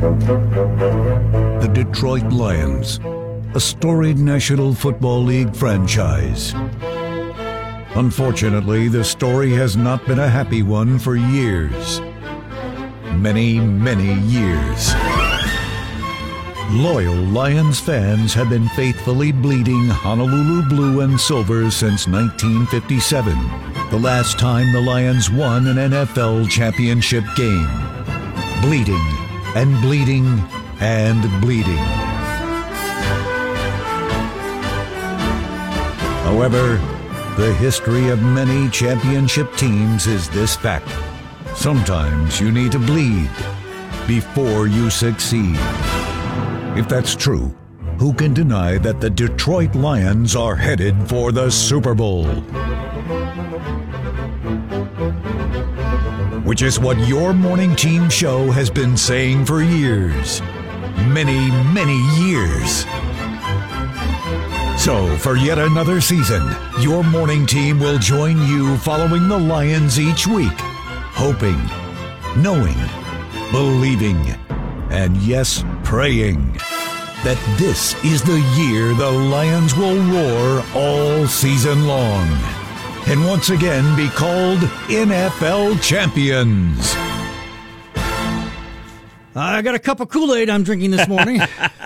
The Detroit Lions, a storied National Football League franchise. Unfortunately, the story has not been a happy one for years. Many, many years. Loyal Lions fans have been faithfully bleeding Honolulu blue and silver since 1957, the last time the Lions won an NFL championship game. Bleeding and bleeding and bleeding. However, the history of many championship teams is this fact. Sometimes you need to bleed before you succeed. If that's true, who can deny that the Detroit Lions are headed for the Super Bowl? Which is what your morning team show has been saying for years. Many, many years. So, for yet another season, your morning team will join you following the Lions each week, hoping, knowing, believing, and yes, praying that this is the year the Lions will roar all season long and once again be called NFL champions. I got a cup of Kool-Aid I'm drinking this morning.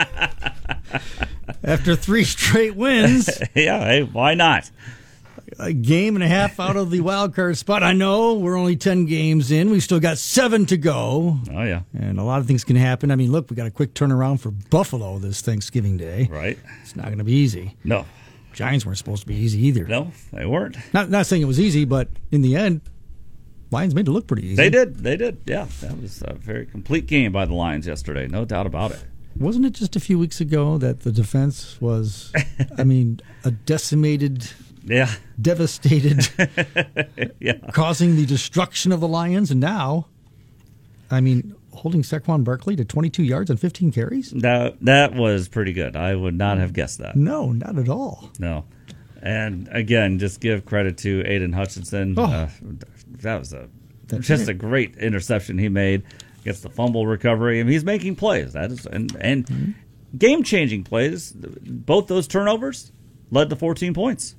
After 3 straight wins. Yeah, hey, why not? A game and a half out of the wild card spot. I know we're only 10 games in. We've still got 7 to go. Oh, yeah. And a lot of things can happen. I mean, look, we got a quick turnaround for Buffalo this Thanksgiving Day. Right. It's not going to be easy. No. Giants weren't supposed to be easy either. No, they weren't. Not saying it was easy, but in the end, Lions made it look pretty easy. They did. Yeah, that was a very complete game by the Lions yesterday. No doubt about it. Wasn't it just a few weeks ago that the defense was, I mean, a decimated, devastated, causing the destruction of the Lions? And now, I mean, holding Saquon Barkley to 22 yards and 15 carries? That was pretty good. I would not have guessed that. No, not at all. No. And, again, just give credit to Aiden Hutchinson. Oh. That was a great interception he made. Gets the fumble recovery. I mean, he's making plays. That is and game-changing plays. Both those turnovers led to 14 points.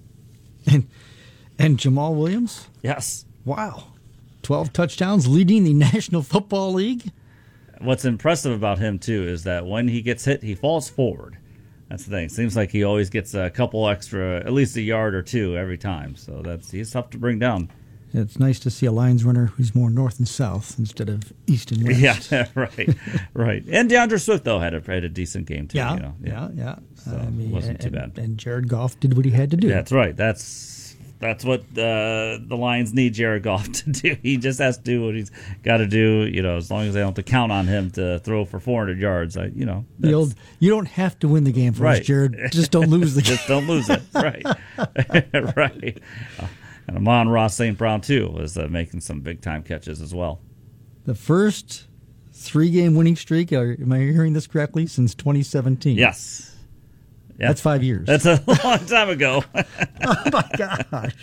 And Jamal Williams? Yes. Wow. 12 touchdowns, leading the National Football League. What's impressive about him, too, is that when he gets hit, he falls forward. That's the thing. Seems like he always gets a couple extra, at least a yard or two every time. So he's tough to bring down. It's nice to see a Lions runner who's more north and south instead of east and west. Yeah, right. And DeAndre Swift, though, had a decent game, too. Yeah. So it wasn't too bad. And Jared Goff did what he had to do. That's right. That's what the Lions need Jared Goff to do. He just has to do what he's got to do, as long as they don't have to count on him to throw for 400 yards. You don't have to win the game for us, Jared. Just don't lose the game. Just don't lose it. Right. Right. And Amon-Ra St. Brown, too, was making some big-time catches as well. The first 3-game winning streak, am I hearing this correctly, since 2017? Yes. Yep. That's 5 years. That's a long time ago. Oh, my gosh.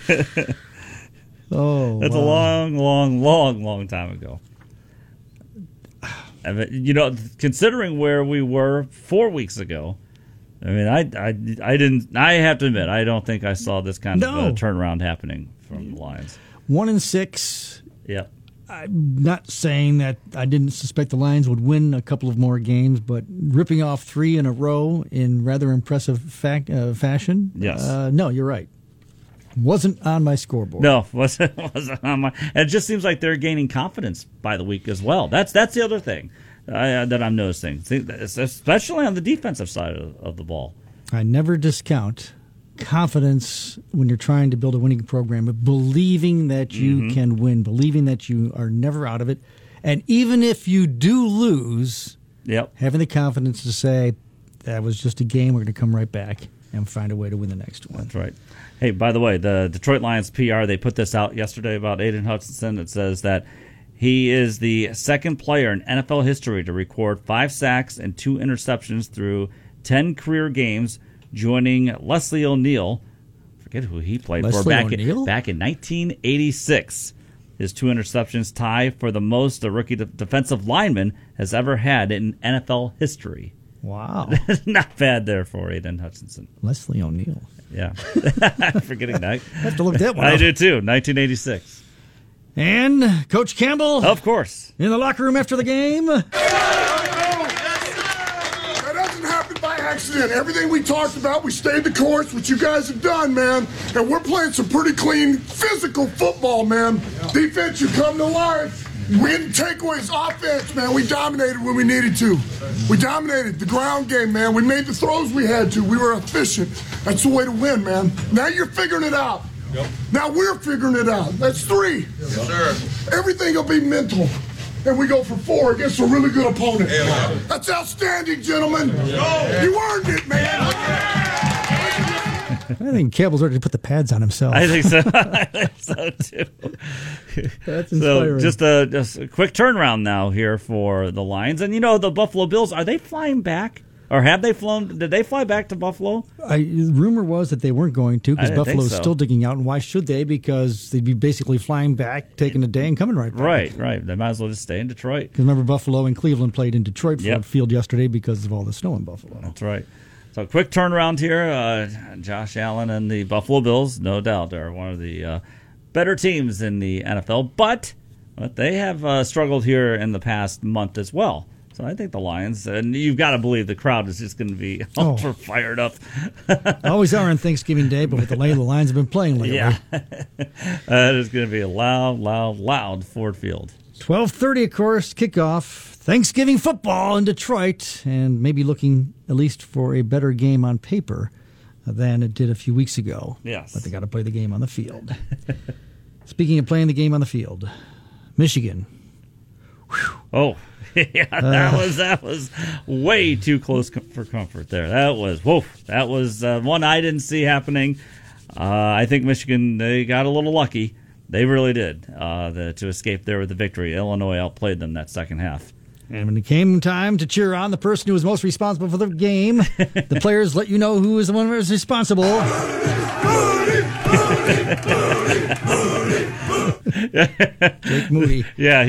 That's a long time ago. Considering where we were 4 weeks ago, I mean, I didn't. I have to admit, I don't think I saw this kind of turnaround happening from the Lions. 1-6. Yeah. I'm not saying that I didn't suspect the Lions would win a couple of more games, but ripping off 3 in a row in rather impressive fashion. Yes. No, you're right. Wasn't on my scoreboard. No, wasn't on my. And it just seems like they're gaining confidence by the week as well. That's the other thing that I'm noticing, especially on the defensive side of the ball. I never discount confidence when you're trying to build a winning program, but believing that you can win, believing that you are never out of it. And even if you do lose, having the confidence to say, that was just a game, we're going to come right back and find a way to win the next one. That's right. Hey, by the way, the Detroit Lions PR, they put this out yesterday about Aiden Hutchinson. It says that he is the second player in NFL history to record 5 sacks and 2 interceptions through 10 career games, joining Leslie O'Neal. Forget who he played for back in 1986. His 2 interceptions tie for the most a rookie defensive lineman has ever had in NFL history. Wow. Not bad there for Aiden Hutchinson. Leslie O'Neal. Yeah. Forgetting that. I have to look that one I up. do too. 1986. And Coach Campbell Of course. in the locker room after the game. That doesn't happen by accident. Everything we talked about, we stayed the course, which you guys have done, man. And we're playing some pretty clean, physical football, man. Defense, you come to life. We didn't take away his offense, man. We dominated when we needed to. We dominated the ground game, man. We made the throws we had to. We were efficient. That's the way to win, man. Now you're figuring it out. Yep. Now we're figuring it out. That's 3. Yes, sir. Everything will be mental. And we go for 4 against a really good opponent. Yeah. That's outstanding, gentlemen. Yeah. You earned it, man. I think Campbell's ready to put the pads on himself. I think so. I think so too. That's inspiring. So just a quick turnaround now here for the Lions. And the Buffalo Bills, are they flying back? Or have they flown? Did they fly back to Buffalo? The rumor was that they weren't going to because I didn't think Buffalo's so. still digging out. And why should they? Because they'd be basically flying back, taking a day, and coming right back. Right. They might as well just stay in Detroit. Because remember, Buffalo and Cleveland played in Detroit Yep. Field yesterday because of all the snow in Buffalo. That's right. So quick turnaround here. Josh Allen and the Buffalo Bills, no doubt, are one of the better teams in the NFL. But they have struggled here in the past month as well. So I think the Lions, and you've got to believe the crowd is just going to be ultra fired up. Always are on Thanksgiving Day, but with the way the Lions have been playing lately. Yeah. It's going to be a loud Ford Field. 12:30, of course, kickoff. Thanksgiving football in Detroit, and maybe looking at least for a better game on paper than it did a few weeks ago. Yes. But they got to play the game on the field. Speaking of playing the game on the field, Michigan. Oh, yeah, that was way too close for comfort there. That was one I didn't see happening. I think Michigan, they got a little lucky. They really did to escape there with the victory. Illinois outplayed them that second half. And when it came time to cheer on the person who was most responsible for the game, the players let you know who was the one who was responsible. Jake Moody. Yeah,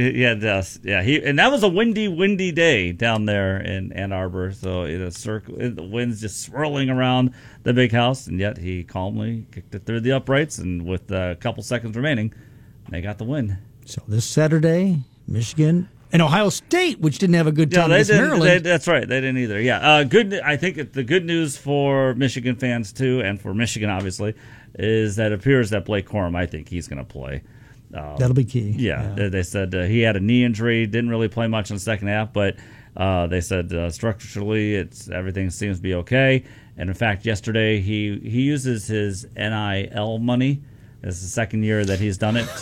and that was a windy day down there in Ann Arbor. So the wind's just swirling around the big house, and yet he calmly kicked it through the uprights, and with a couple seconds remaining, they got the win. So this Saturday, Michigan and Ohio State, which didn't have a good time against Maryland. That's right. They didn't either. Yeah, good. I think the good news for Michigan fans too, and for Michigan obviously, is that it appears that Blake Corum, I think he's going to play. That'll be key. Yeah. They said he had a knee injury, didn't really play much in the second half, but they said structurally everything seems to be okay. And in fact, yesterday he uses his NIL money. It's the second year that he's done it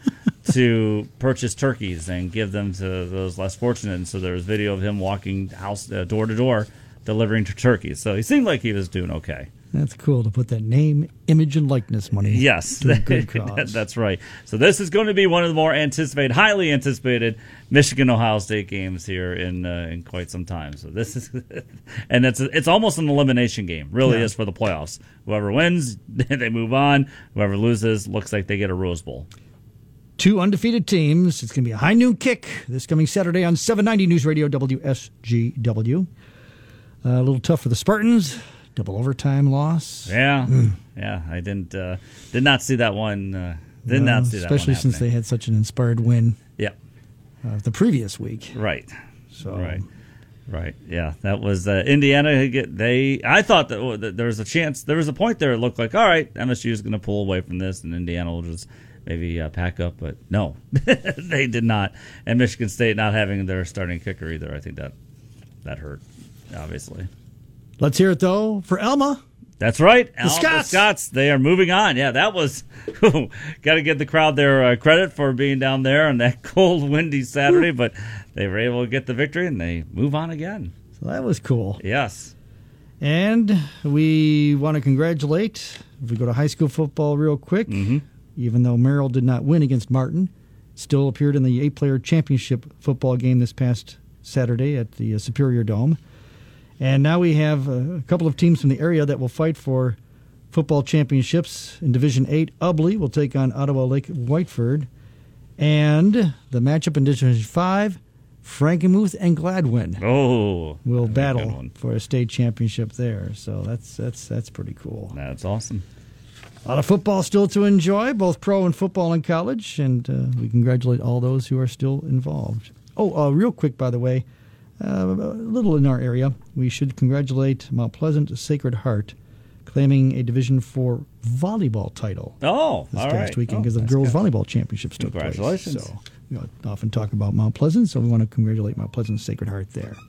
to purchase turkeys and give them to those less fortunate. And so there was video of him walking house door to door delivering turkeys. So he seemed like he was doing okay. That's cool to put that name, image, and likeness money. Yes, to a good cause. That's right. So this is going to be one of the more highly anticipated Michigan-Ohio State games here in quite some time. So this is, and it's almost an elimination game. Really is for the playoffs. Whoever wins, they move on. Whoever loses, looks like they get a Rose Bowl. Two undefeated teams. It's going to be a high noon kick this coming Saturday on 790 News Radio WSGW. A little tough for the Spartans. Double overtime loss. Yeah, I did not see that one. Not see that one, especially since they had such an inspired win. Yeah, the previous week. Right. So right. Yeah, that was Indiana. I thought that there was a chance. There was a point there. It looked like all right, MSU is going to pull away from this, and Indiana will just maybe pack up. But no, they did not. And Michigan State not having their starting kicker either. I think that hurt, obviously. Let's hear it, though, for Alma. That's right. The Scots, they are moving on. Yeah, that was – got to give the crowd their credit for being down there on that cold, windy Saturday, but they were able to get the victory, and they move on again. So that was cool. Yes. And we want to congratulate, if we go to high school football real quick, even though Merrill did not win against Martin, still appeared in the 8-player championship football game this past Saturday at the Superior Dome. And now we have a couple of teams from the area that will fight for football championships. In Division 8, Ubley will take on Ottawa Lake Whiteford. And the matchup in Division 5, Frankenmuth and Gladwin will battle for a state championship there. So that's pretty cool. That's awesome. A lot of football still to enjoy, both pro and football in college, and we congratulate all those who are still involved. Real quick, by the way, a little in our area, we should congratulate Mount Pleasant Sacred Heart, claiming a Division IV volleyball title. This past weekend because the girls' volleyball championships took place. Congratulations. So we often talk about Mount Pleasant, so we want to congratulate Mount Pleasant Sacred Heart there.